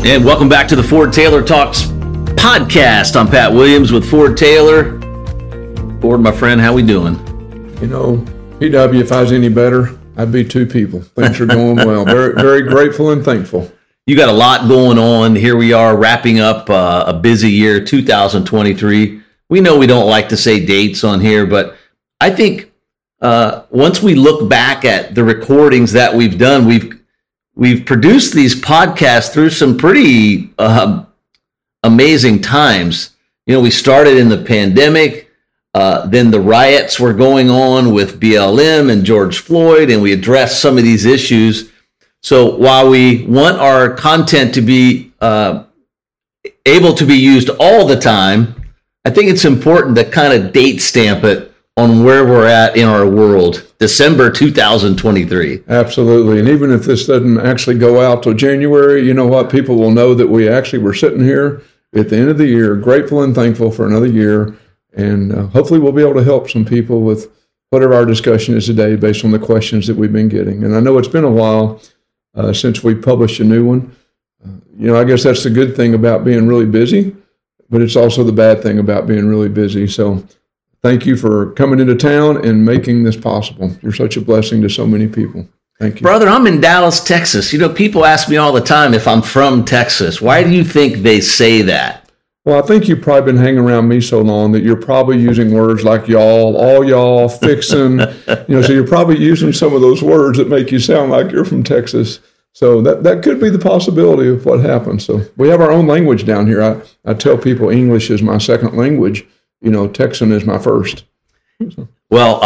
And welcome back to the Ford Taylor Talks podcast. I'm Pat Williams with Ford Taylor. Ford, my friend, how we doing? You know, PW, if I was any better, I'd be two people. Things are going well. Very, very grateful and thankful. You got a lot going on. Here we are wrapping up a busy year, 2023. We know we don't like to say dates on here, but I think once we look back at the recordings that we've done, we've produced these podcasts through some pretty amazing times. You know, we started in the pandemic, then the riots were going on with BLM and George Floyd, and we addressed some of these issues. So while we want our content to be able to be used all the time, I think it's important to kind of date stamp it on where we're at in our world, December 2023. Absolutely. And even if this doesn't actually go out till January, you know what? People will know that we actually were sitting here at the end of the year, grateful and thankful for another year. And hopefully we'll be able to help some people with whatever our discussion is today based on the questions that we've been getting. And I know it's been a while since we published a new one. You know, I guess that's the good thing about being really busy, but it's also the bad thing about being really busy. So thank you for coming into town and making this possible. You're such a blessing to so many people. Thank you. Brother, I'm in Dallas, Texas. You know, people ask me all the time if I'm from Texas. Why do you think they say that? Well, I think you've probably been hanging around me so long that you're probably using words like y'all, all y'all, fixin'. So you're probably using some of those words that make you sound like you're from Texas. So that could be the possibility of what happens. So we have our own language down here. I tell people English is my second language. You know, Texan is my first. So. Well,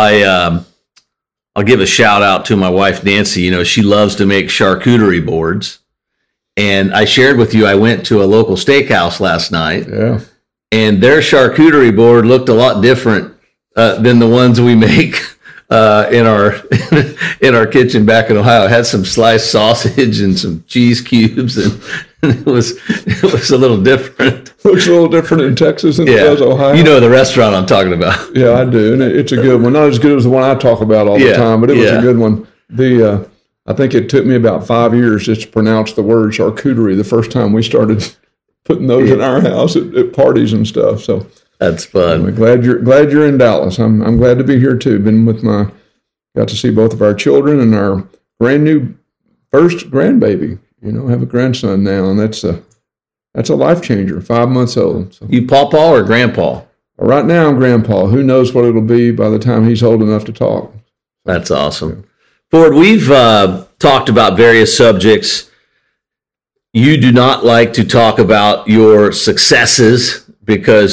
I'll give a shout out to my wife, Nancy. You know, she loves to make charcuterie boards. And I shared with you, I went to a local steakhouse last night. Yeah. And their charcuterie board looked a lot different than the ones we make in our kitchen back in Ohio. It had some sliced sausage and some cheese cubes, and it was a little different. Looks a little different in Texas than it does Ohio. You know the restaurant I'm talking about. Yeah, I do, and it's a good one. Not as good as the one I talk about all the time, but it was a good one. I think it took me about 5 years just to pronounce the word charcuterie the first time we started putting those in our house at parties and stuff. So that's fun. I'm glad you're in Dallas. I'm glad to be here too. Got to see both of our children and our brand new first grandbaby. You know, I have a grandson now, and that's a life changer. 5 months old. So. You pawpaw or grandpa? Right now I'm grandpa. Who knows what it'll be by the time he's old enough to talk. That's awesome. Ford, we've talked about various subjects. You do not like to talk about your successes because,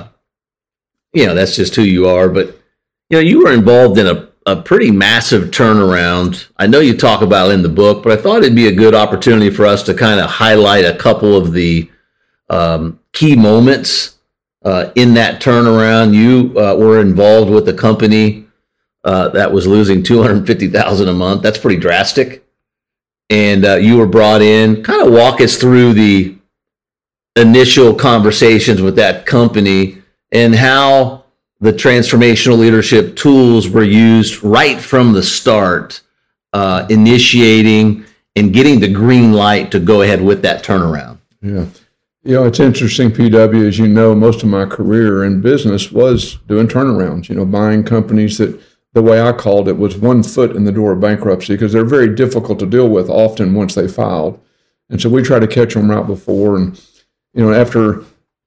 that's just who you are. But, you were involved in a pretty massive turnaround. I know you talk about it in the book, but I thought it'd be a good opportunity for us to kind of highlight a couple of the key moments in that turnaround. You were involved with a company that was losing $250,000 a month. That's pretty drastic. And you were brought in. Kind of walk us through the initial conversations with that company and how the transformational leadership tools were used right from the start, initiating and getting the green light to go ahead with that turnaround. Yeah. It's interesting, PW, as you know, most of my career in business was doing turnarounds, buying companies that the way I called it was one foot in the door of bankruptcy because they're very difficult to deal with often once they filed. And so we try to catch them right before. And, after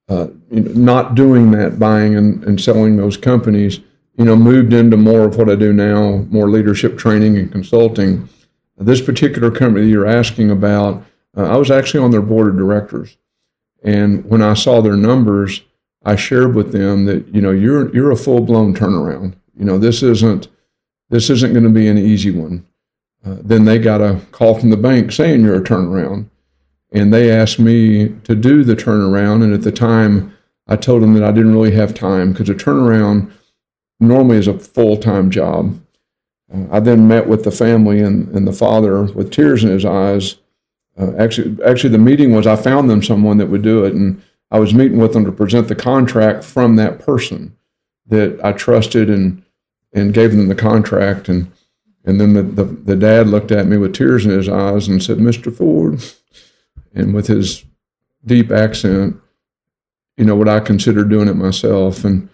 not doing that, buying and selling those companies, moved into more of what I do now, more leadership training and consulting. This particular company you're asking about, I was actually on their board of directors. And when I saw their numbers, I shared with them that, you're a full-blown turnaround. This isn't going to be an easy one. Then they got a call from the bank saying you're a turnaround. And they asked me to do the turnaround. And at the time, I told them that I didn't really have time because a turnaround normally is a full-time job. I then met with the family and the father with tears in his eyes. Actually, the meeting was I found them someone that would do it. And I was meeting with them to present the contract from that person that I trusted and gave them the contract. And then the dad looked at me with tears in his eyes and said, "Mr. Ford," and with his deep accent, would I consider doing it myself? And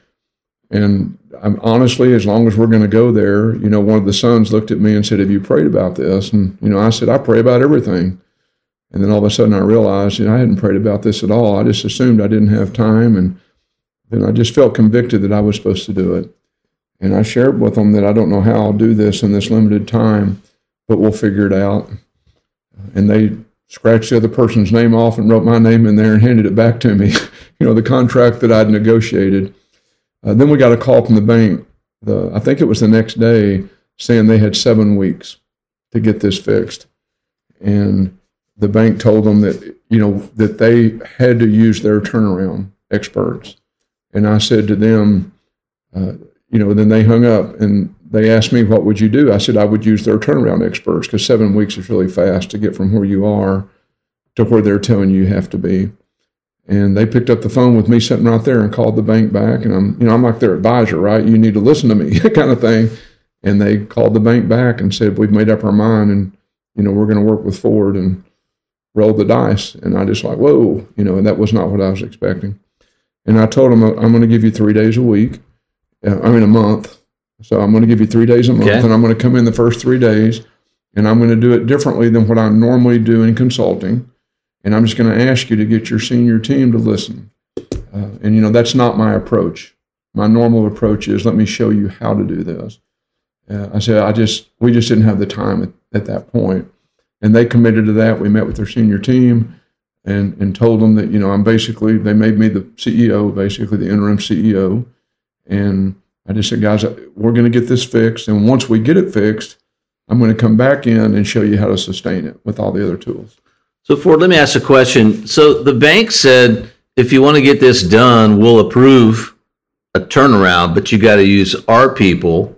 I'm honestly, as long as we're going to go there, one of the sons looked at me and said, "Have you prayed about this?" And, I said, "I pray about everything." And then all of a sudden I realized, I hadn't prayed about this at all. I just assumed I didn't have time. And then I just felt convicted that I was supposed to do it. And I shared with them that I don't know how I'll do this in this limited time, but we'll figure it out. And they scratched the other person's name off and wrote my name in there and handed it back to me, the contract that I'd negotiated. Then we got a call from the bank, I think it was the next day, saying they had 7 weeks to get this fixed. And the bank told them that, that they had to use their turnaround experts. And I said to them, then they hung up and they asked me, "What would you do?" I said, "I would use their turnaround experts, because 7 weeks is really fast to get from where you are to where they're telling you have to be." And they picked up the phone with me sitting right there and called the bank back. And I'm like their advisor, right? You need to listen to me kind of thing. And they called the bank back and said, "We've made up our mind, and, we're going to work with Ford," and rolled the dice. And I just like, whoa, and that was not what I was expecting. And I told them, "I'm going to give you 3 days a week. A month. So I'm going to give you 3 days a month, okay. And I'm going to come in the first 3 days, and I'm going to do it differently than what I normally do in consulting. And I'm just going to ask you to get your senior team to listen." And that's not my approach. My normal approach is, let me show you how to do this. I said, we just didn't have the time at that point. And they committed to that. We met with their senior team and told them that, they made me the CEO, basically the interim CEO. And I just said, "Guys, we're going to get this fixed. And once we get it fixed, I'm going to come back in and show you how to sustain it with all the other tools." So Ford, let me ask a question. So the bank said, if you want to get this done, we'll approve a turnaround, but you got to use our people.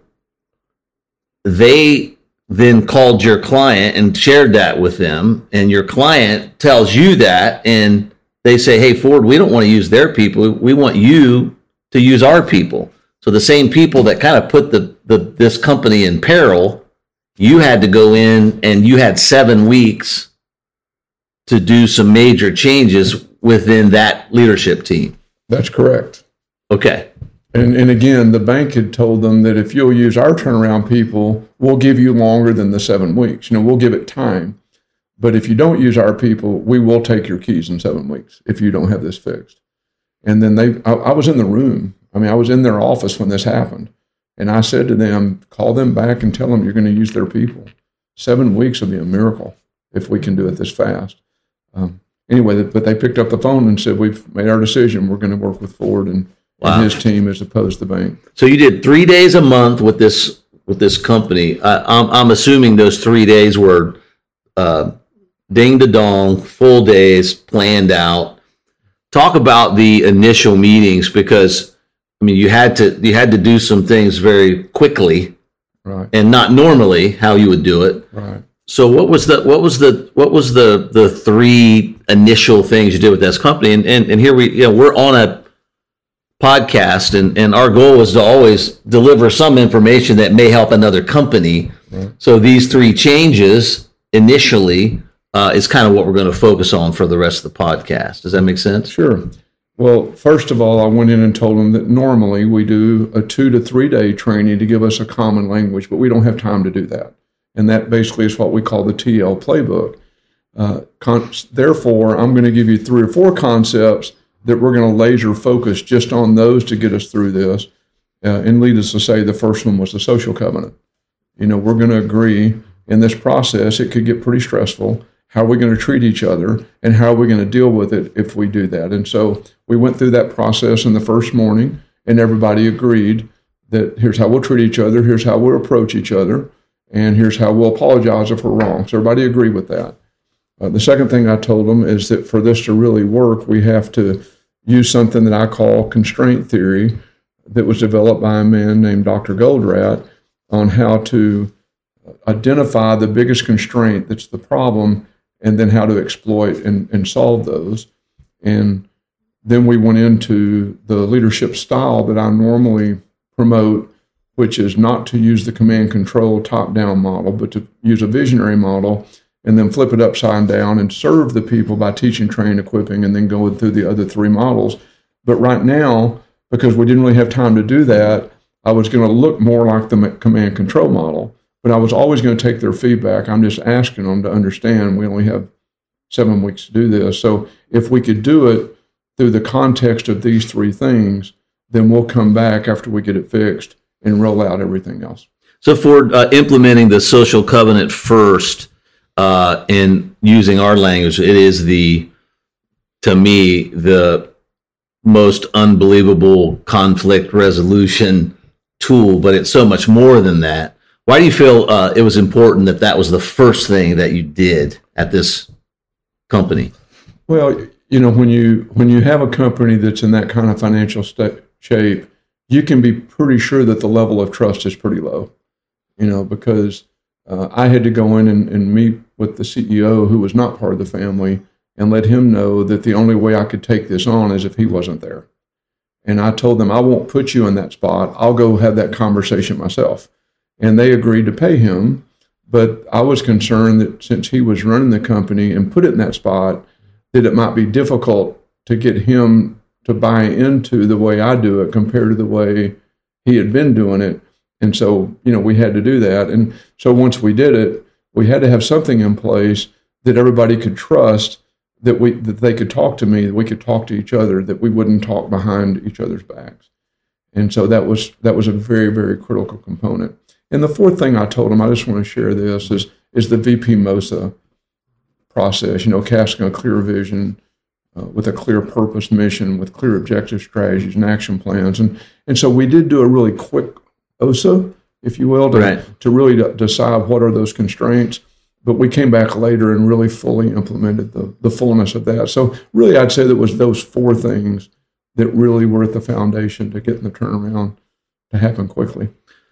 They then called your client and shared that with them, and your client tells you that, and they say, "Hey, Ford, we don't want to use their people. We want you to use our people." So the same people that kind of put this company in peril, you had to go in, and you had 7 weeks to do some major changes within that leadership team. That's correct. Okay. And again, the bank had told them that if you'll use our turnaround people, we'll give you longer than the 7 weeks. We'll give it time. But if you don't use our people, we will take your keys in 7 weeks if you don't have this fixed. And then I was in the room. I was in their office when this happened. And I said to them, "Call them back and tell them you're going to use their people. 7 weeks will be a miracle if we can do it this fast." Anyway, but they picked up the phone and said, "We've made our decision. We're going to work with Ford and his team as opposed to the bank." So you did 3 days a month with this company. I'm assuming those 3 days were ding to dong, full days, planned out. Talk about the initial meetings, because you had to do some things very quickly, right, and not normally how you would do it. Right. So what was the 3 initial things you did with this company? And here we're on a podcast, and our goal is to always deliver some information that may help another company. Right. So these 3 changes initially is kind of what we're going to focus on for the rest of the podcast. Does that make sense? Sure. Well, first of all, I went in and told them that normally we do a 2 to 3 day training to give us a common language, but we don't have time to do that. And that basically is what we call the TL playbook. Therefore, I'm going to give you 3 or 4 concepts that we're going to laser focus just on those to get us through this. And needless to say, the first one was the social covenant. We're going to agree in this process, it could get pretty stressful. How are we going to treat each other, and how are we going to deal with it if we do that? And so we went through that process in the first morning, and everybody agreed that here's how we'll treat each other, here's how we'll approach each other, and here's how we'll apologize if we're wrong. So everybody agreed with that. The second thing I told them is that for this to really work, we have to use something that I call constraint theory that was developed by a man named Dr. Goldratt on how to identify the biggest constraint that's the problem, and then how to exploit and solve those. And then we went into the leadership style that I normally promote, which is not to use the command control top-down model, but to use a visionary model. and then flip it upside down and serve the people by teaching, training, equipping, and then going through the other three models. But right now, because we didn't really have time to do that, I was going to look more like the command control model, but I was always going to take their feedback. I'm just asking them to understand we only have 7 weeks to do this. So if we could do it through the context of these three things, then we'll come back after we get it fixed and roll out everything else. So for implementing the social covenant first, in using our language, it is to me, the most unbelievable conflict resolution tool, but it's so much more than that. Why do you feel it was important that was the first thing that you did at this company? Well, when you have a company that's in that kind of financial shape, you can be pretty sure that the level of trust is pretty low, because I had to go in and meet with the CEO who was not part of the family and let him know that the only way I could take this on is if he wasn't there. And I told them, I won't put you in that spot. I'll go have that conversation myself. And they agreed to pay him. But I was concerned that since he was running the company and put it in that spot, that it might be difficult to get him to buy into the way I do it compared to the way he had been doing it. And so, we had to do that. And so once we did it, we had to have something in place that everybody could trust, that they could talk to me, that we could talk to each other, that we wouldn't talk behind each other's backs. And so that was a very, very critical component. And the fourth thing I told them, I just want to share this, is the VP MOSA process, casting a clear vision with a clear purpose, mission, with clear objective strategies and action plans. And so we did do a really quick OSA, if you will, to really decide what are those constraints. But we came back later and really fully implemented the fullness of that. So really, I'd say that was those four things that really were at the foundation to getting the turnaround to happen quickly.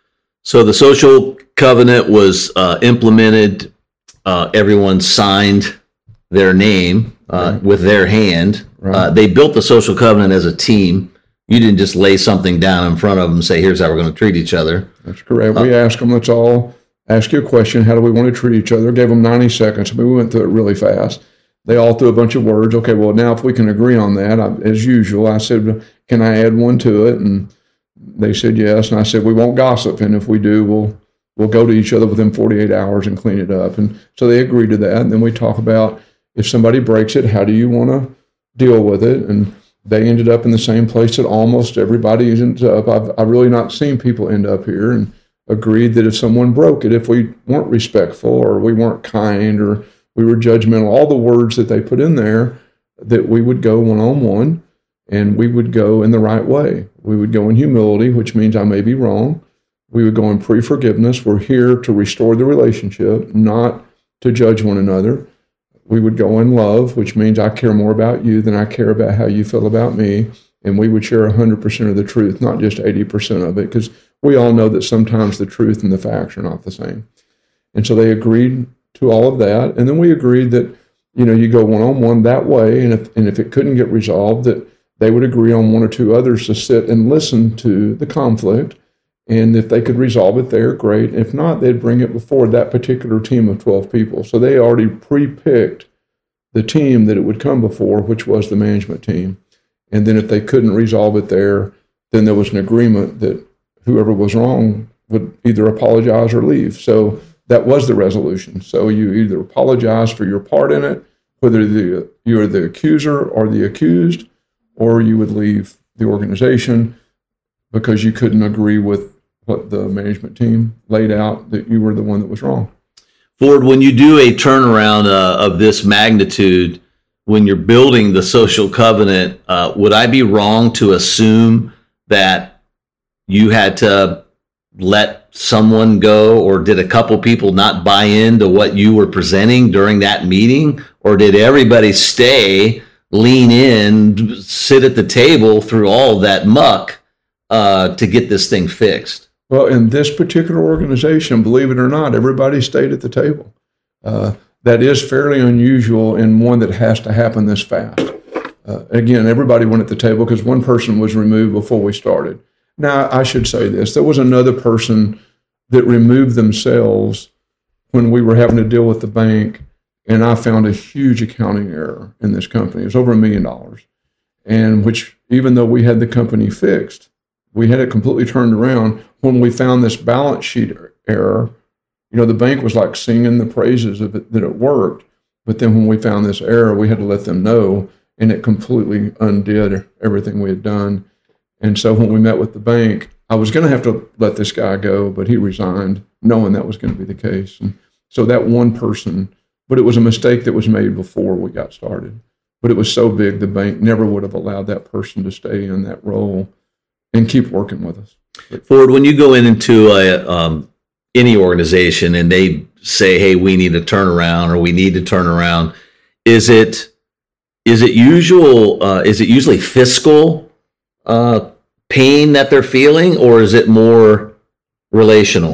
So the social covenant was implemented. Everyone signed their name with their hand. Right. They built the social covenant as a team. You didn't just lay something down in front of them and say, here's how we're going to treat each other. That's correct. We asked them, let's all ask you a question. How do we want to treat each other? Gave them 90 seconds. We went through it really fast. They all threw a bunch of words. Okay, well, now if we can agree on that, as usual, I said, can I add one to it? And they said yes. And I said, we won't gossip. And if we do, we'll go to each other within 48 hours and clean it up. And so they agreed to that. And then we talk about if somebody breaks it, how do you want to deal with it? And they ended up in the same place that almost everybody ends up. I've really not seen people end up here, and agreed that if someone broke it, if we weren't respectful or we weren't kind or we were judgmental, all the words that they put in there, that we would go one-on-one and we would go in the right way. We would go in humility, which means I may be wrong. We would go in pre-forgiveness. We're here to restore the relationship, not to judge one another. We would go in love, which means I care more about you than I care about how you feel about me. And we would share 100% of the truth, not just 80% of it, because we all know that sometimes the truth and the facts are not the same. And so they agreed to all of that. And then we agreed that, you go one-on-one that way. And if it couldn't get resolved, that they would agree on one or two others to sit and listen to the conflict. And if they could resolve it there, great. If not, they'd bring it before that particular team of 12 people. So they already pre-picked the team that it would come before, which was the management team. And then if they couldn't resolve it there, then there was an agreement that whoever was wrong would either apologize or leave. So that was the resolution. So you either apologize for your part in it, whether you're the accuser or the accused, or you would leave the organization because you couldn't agree with what the management team laid out, that you were the one that was wrong. Ford, when you do a turnaround of this magnitude, when you're building the social covenant, would I be wrong to assume that you had to let someone go, or did a couple people not buy into what you were presenting during that meeting? Or did everybody stay, lean in, sit at the table through all of that muck to get this thing fixed? Well, in this particular organization, believe it or not, everybody stayed at the table. That is fairly unusual in one that has to happen this fast. Again, everybody went at the table because one person was removed before we started. Now, I should say this. There was another person that removed themselves when we were having to deal with the bank And I found a huge accounting error in this company. It was over $1 million. And which, even though we had the company fixed, we had it completely turned around. When we found this balance sheet error, the bank was like singing the praises of it, that it worked. But then when we found this error, we had to let them know, and it completely undid everything we had done. And so when we met with the bank, I was going to have to let this guy go, but he resigned, knowing that was going to be the case. And so that one person, but it was a mistake that was made before we got started. But it was so big, the bank never would have allowed that person to stay in that role and keep working with us. Ford, when you go into any organization and they say, "Hey, we need to turn around," or "We need to turn around," is it usually fiscal pain that they're feeling, or is it more relational?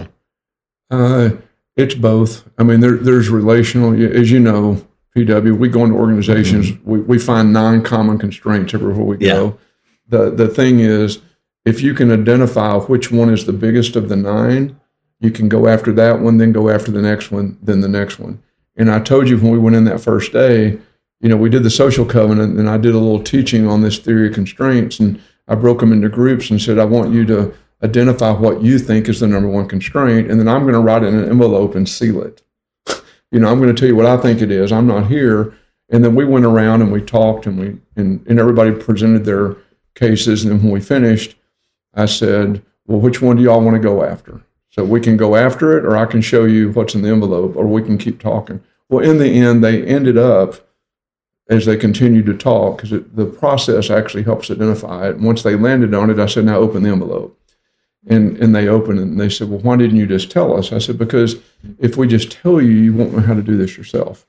It's both. I mean, there's relational. As you know, PW, we go into organizations, we find 9 common constraints everywhere we go. The thing is, if you can identify which one is the biggest of the 9, you can go after that one, then go after the next one, then the next one. And I told you when we went in that first day, we did the social covenant, and I did a little teaching on this theory of constraints, and I broke them into groups and said, I want you to identify what you think is the number one constraint, and then I'm going to write it in an envelope and seal it. I'm going to tell you what I think it is. I'm not here. And then we went around and we talked, and everybody presented their cases. And then when we finished, I said, well, which one do y'all want to go after? So we can go after it, or I can show you what's in the envelope, or we can keep talking. Well, in the end, they ended up, as they continued to talk, because the process actually helps identify it. And once they landed on it, I said, now open the envelope. And they opened it, and they said, well, why didn't you just tell us? I said, because if we just tell you, you won't know how to do this yourself.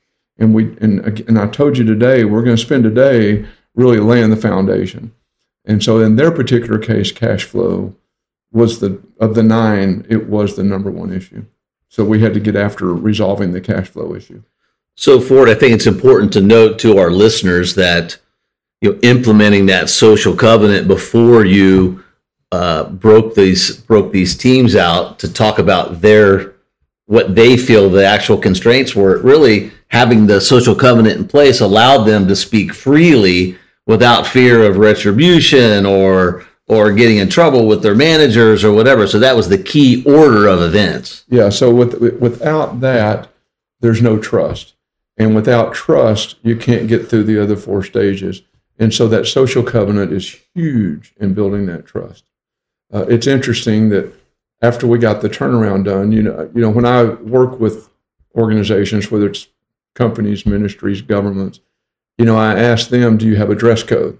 And I told you today, we're going to spend a day really laying the foundation. And so in their particular case, cash flow was of the 9, it was the number one issue. So we had to get after resolving the cash flow issue. So Ford, I think it's important to note to our listeners that implementing that social covenant before you broke these teams out to talk about what they feel the actual constraints were. Really, having the social covenant in place allowed them to speak freely without fear of retribution or getting in trouble with their managers or whatever. So that was the key order of events. Yeah. So without that, there's no trust, and without trust, you can't get through the other 4 stages. And so that social covenant is huge in building that trust. It's interesting that after we got the turnaround done, when I work with organizations, whether it's companies, ministries, governments, I ask them, do you have a dress code?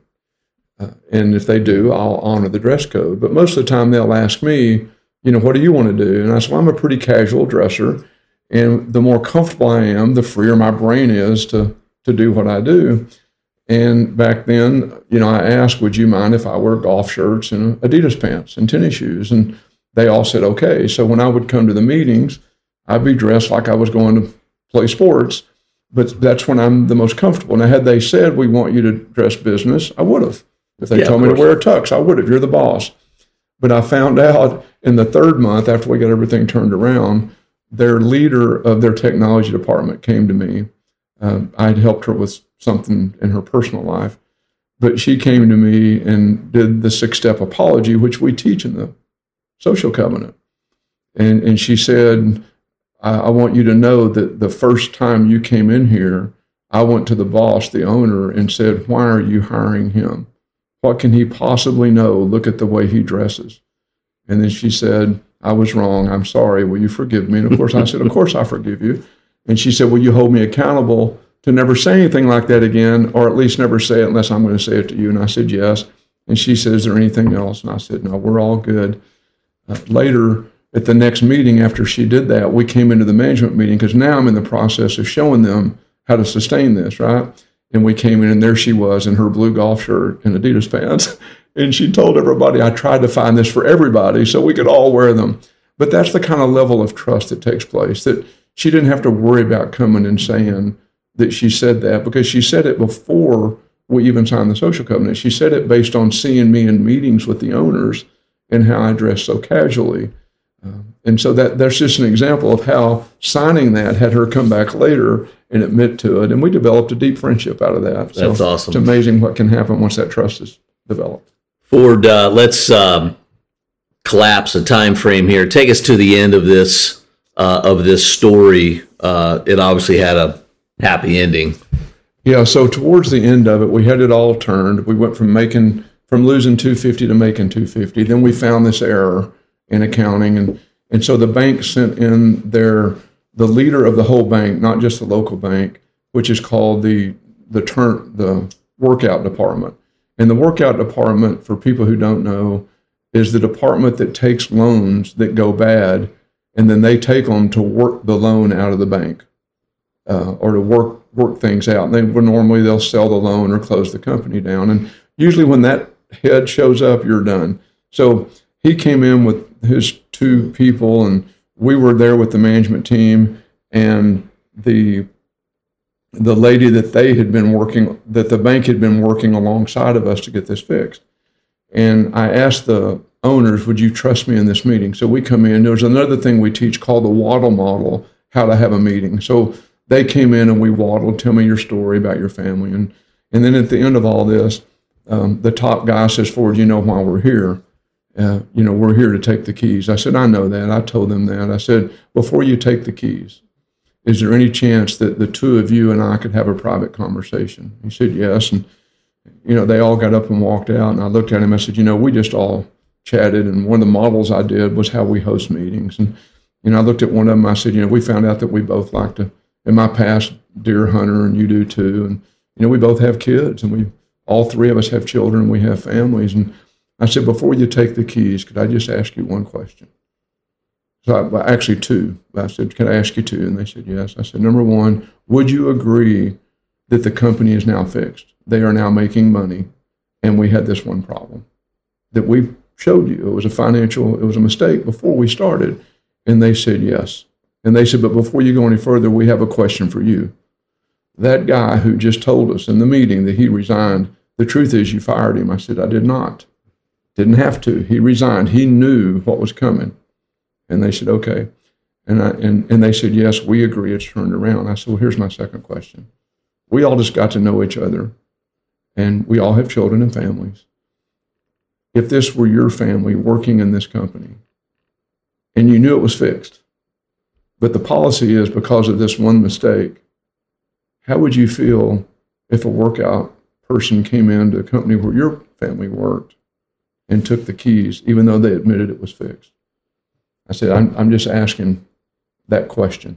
And if they do, I'll honor the dress code. But most of the time they'll ask me, what do you want to do? And I say, well, I'm a pretty casual dresser. And the more comfortable I am, the freer my brain is to do what I do. And back then, I asked, would you mind if I wear golf shirts and Adidas pants and tennis shoes? And they all said, okay. So when I would come to the meetings, I'd be dressed like I was going to play sports, but that's when I'm the most comfortable. Now, had they said, we want you to dress business, I would have. If they told me to wear a tux, I would have. You're the boss. But I found out in the 3rd month, after we got everything turned around, their leader of their technology department came to me. I had helped her with something in her personal life, but she came to me and did the 6-step apology, which we teach in the social covenant. And she said, I want you to know that the first time you came in here, I went to the boss, the owner, and said, why are you hiring him? What can he possibly know? Look at the way he dresses. And then she said, I was wrong. I'm sorry. Will you forgive me? And of course I said, of course I forgive you. And she said, will you hold me accountable to never say anything like that again, or at least never say it unless I'm going to say it to you? And I said, yes. And she said, is there anything else? And I said, no, we're all good. Later, at the next meeting after she did that, we came into the management meeting because now I'm in the process of showing them how to sustain this, right? And we came in, and there she was in her blue golf shirt and Adidas pants. And she told everybody, I tried to find this for everybody so we could all wear them. But that's the kind of level of trust that takes place, that she didn't have to worry about coming and saying that she said that, because she said it before we even signed the social covenant. She said it based on seeing me in meetings with the owners and how I dressed so casually. And so that's just an example of how signing that had her come back later and admit to it. And we developed a deep friendship out of that. That's awesome. It's amazing what can happen once that trust is developed. Ford, let's collapse a time frame here. Take us to the end of this story. It obviously had a happy ending. Yeah, so towards the end of it, we had it all turned. We went from losing $250 to making $250. Then we found this error in accounting, and so the bank sent in the leader of the whole bank, not just the local bank, which is called the workout department. And the workout department, for people who don't know, is the department that takes loans that go bad, and then they take them to work the loan out of the bank, or to work things out. And they'll sell the loan or close the company down. And usually when that head shows up, you're done. So he came in with his two people, and we were there with the management team, and the lady that the bank had been working alongside of us to get this fixed. And I asked the owners, would you trust me in this meeting? So we come in. There's another thing we teach called the Waddle Model, how to have a meeting. So they came in and we waddled, tell me your story about your family. And then at the end of all this, the top guy says, Ford, you know why we're here. We're here to take the keys. I said, I know that. I told them that. I said, before you take the keys, is there any chance that the two of you and I could have a private conversation? He said, yes. And, they all got up and walked out. And I looked at him. I said, we just all chatted. And one of the models I did was how we host meetings. And, I looked at one of them. I said, we found out that we both like to, in my past, deer hunter, and you do too. And, we both have kids, and all three of us have children. We have families. And I said, before you take the keys, could I just ask you one question? So actually two. I said, can I ask you two? And they said, yes. I said, number one, would you agree that the company is now fixed? They are now making money, and we had this one problem that we showed you. It was a mistake before we started. And they said, yes. And they said, but before you go any further, we have a question for you. That guy who just told us in the meeting that he resigned, the truth is you fired him. I said, I did not. Didn't have to. He resigned. He knew what was coming. And they said, okay. And they said, yes, we agree it's turned around. I said, well, here's my second question. We all just got to know each other, and we all have children and families. If this were your family working in this company, and you knew it was fixed, but the policy is because of this one mistake, how would you feel if a workout person came into a company where your family worked and took the keys, even though they admitted it was fixed? I said, I'm just asking that question.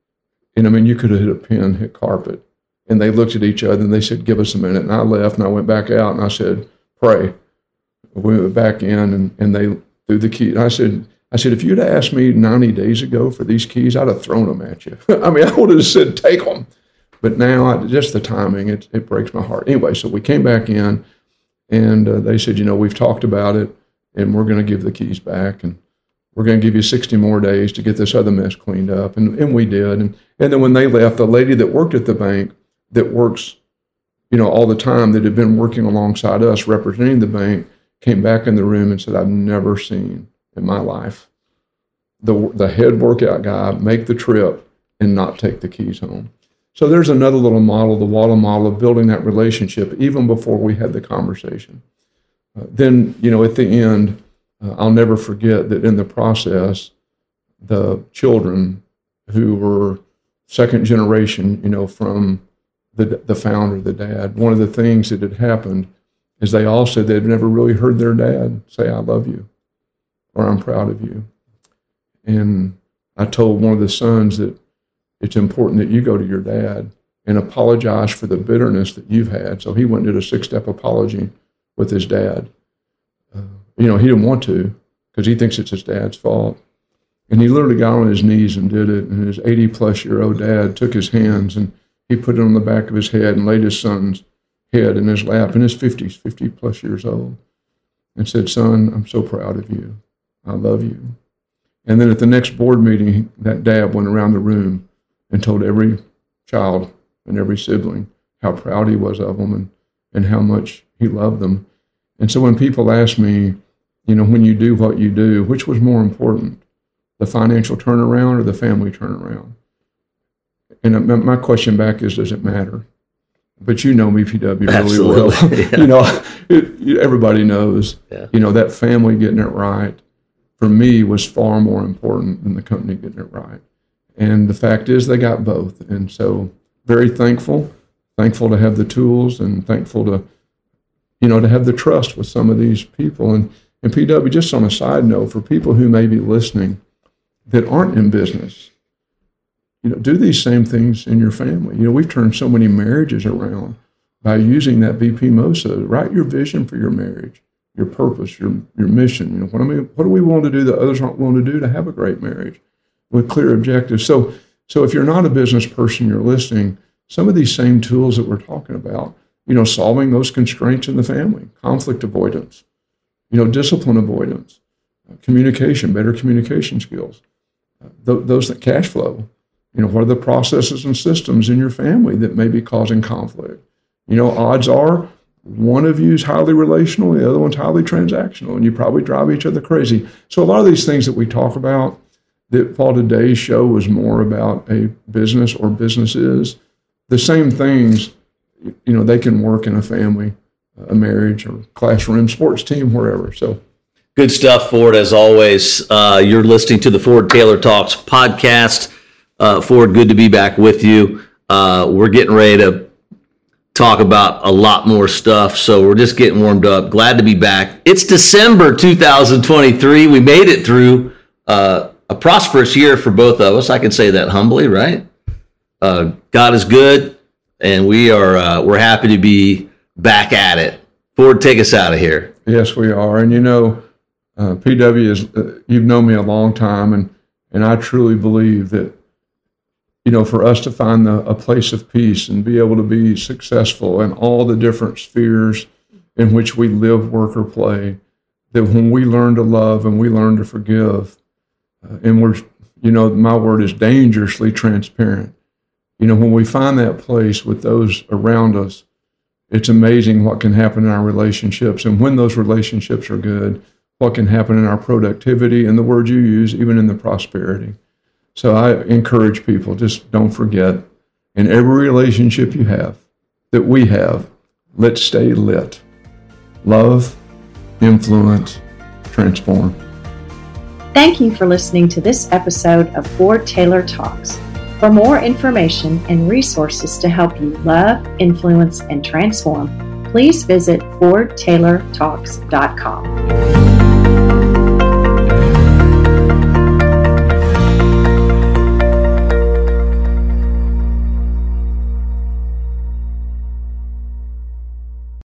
And you could have hit a pin, hit carpet. And they looked at each other and they said, give us a minute. And I left and I went back out and I said, pray. We went back in and they threw the key. I said, if you'd asked me 90 days ago for these keys, I'd have thrown them at you. I would have said, take them. But now, just the timing, it breaks my heart. Anyway, so we came back in and they said, we've talked about it and we're going to give the keys back. And we're going to give you 60 more days to get this other mess cleaned up. And we did. And then when they left, the lady that worked at the bank, that works, all the time, that had been working alongside us representing the bank, came back in the room and said, I've never seen in my life the head workout guy make the trip and not take the keys home. So there's another little model, the Waddle Model, of building that relationship even before we had the conversation. Then, at the end, I'll never forget that in the process, the children who were second generation, from the founder, the dad, one of the things that had happened is they all said they'd never really heard their dad say, I love you, or I'm proud of you. And I told one of the sons that it's important that you go to your dad and apologize for the bitterness that you've had. So he went and did a 6-step apology with his dad. He didn't want to because he thinks it's his dad's fault. And he literally got on his knees and did it. And his 80-plus-year-old dad took his hands and he put it on the back of his head and laid his son's head in his lap in his 50s, 50-plus years old, and said, son, I'm so proud of you. I love you. And then at the next board meeting, that dad went around the room and told every child and every sibling how proud he was of them and how much he loved them. And so when people ask me, when you do what you do, which was more important, the financial turnaround or the family turnaround? And my question back is, does it matter? But you know me, PW, really well. Yeah. Everybody knows, that family getting it right, for me, was far more important than the company getting it right. And the fact is they got both. And so very thankful to have the tools, and thankful to, to have the trust with some of these people. And PW, just on a side note, for people who may be listening that aren't in business, do these same things in your family. We've turned so many marriages around by using that BP MOSA. Write your vision for your marriage, your purpose, your mission. What do we want to do that others aren't willing to do to have a great marriage with clear objectives? So if you're not a business person, you're listening, some of these same tools that we're talking about, solving those constraints in the family, conflict avoidance, discipline avoidance, communication, better communication skills, those that cash flow. What are the processes and systems in your family that may be causing conflict? Odds are one of you is highly relational, the other one's highly transactional, and you probably drive each other crazy. So a lot of these things that we talk about, that Paul, today's show was more about a business or businesses. The same things, they can work in a family, a marriage, or classroom, sports team, wherever. So good stuff, Ford, as always. You're listening to the Ford Taylor Talks podcast. Ford, good to be back with you. We're getting ready to talk about a lot more stuff, so we're just getting warmed up. Glad to be back. It's December 2023. We made it through a prosperous year for both of us. I can say that humbly, right? God is good, and we're happy to be back at it. Ford, take us out of here. Yes, we are. And PW is you've known me a long time, and I truly believe that for us to find a place of peace and be able to be successful in all the different spheres in which we live, work, or play, that when we learn to love and we learn to forgive, and we're, my word is dangerously transparent. When we find that place with those around us, it's amazing what can happen in our relationships. And when those relationships are good, what can happen in our productivity, and the word you use, even in the prosperity. So I encourage people, just don't forget, in every relationship you have, that we have, let's stay lit. Love, influence, transform. Thank you for listening to this episode of Ford Taylor Talks. For more information and resources to help you love, influence, and transform, please visit FordTaylorTalks.com.